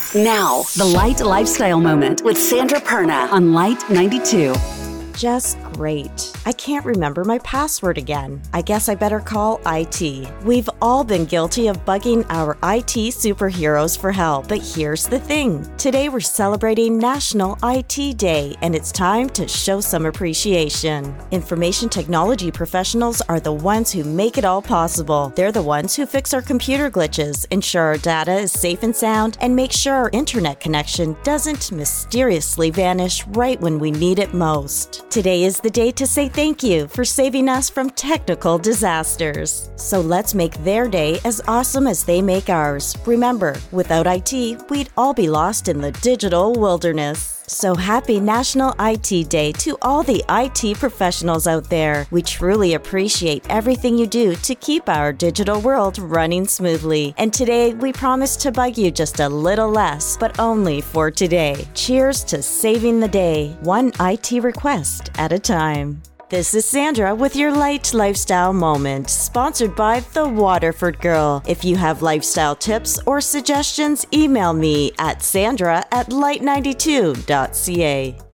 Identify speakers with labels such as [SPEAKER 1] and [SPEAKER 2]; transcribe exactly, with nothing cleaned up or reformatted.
[SPEAKER 1] Now, the Light Lifestyle Moment with Sandra Perna on Light ninety-two.
[SPEAKER 2] Just great. I can't remember my password again. I guess I better call I T. We've all been guilty of bugging our I T superheroes for help. But here's the thing. Today we're celebrating National I T Day, and it's time to show some appreciation. Information technology professionals are the ones who make it all possible. They're the ones who fix our computer glitches, ensure our data is safe and sound, and make sure our internet connection doesn't mysteriously vanish right when we need it most. Today is the day to say thank you for saving us from technical disasters. So let's make their day as awesome as they make ours. Remember, without I T, we'd all be lost in the digital wilderness. So happy National I T Day to all the I T professionals out there. We truly appreciate everything you do to keep our digital world running smoothly. And today, we promise to bug you just a little less, but only for today. Cheers to saving the day, one I T request at a time. This is Sandra with your Light Lifestyle Moment, sponsored by The Waterford Girl. If you have lifestyle tips or suggestions, email me at sandra at light ninety-two dot c a.